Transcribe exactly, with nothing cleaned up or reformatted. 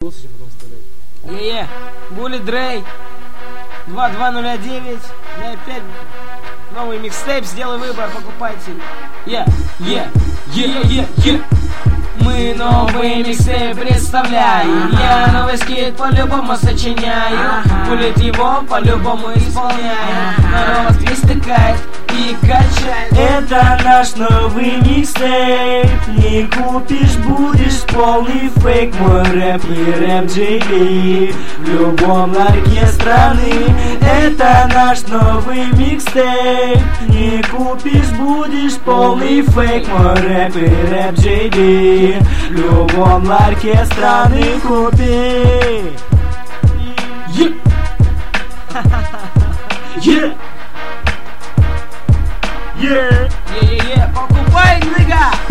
голос еще потом вставлять. Е-е, Булли Дрей, два два ноль девять, пять, новый микстейп, сделай выбор, покупайте. Е, е, е, е, е. Мы новый микстейп представляем. Я новый скит по-любому сочиняю. Буллит его по-любому исполняю. Народ весь тыкает и качает. Это наш новый микстейп. Не купишь, будешь полный фейк. Мой рэп и рэп джей би в любом ларьке страны. Это наш новый микстейп. Не купишь, будешь полный фейк. Мой рэп и рэп джей би в любом ларьке страны купи. Yeah. Yeah. Yeah. Yeah, yeah, yeah. Покупай, нига!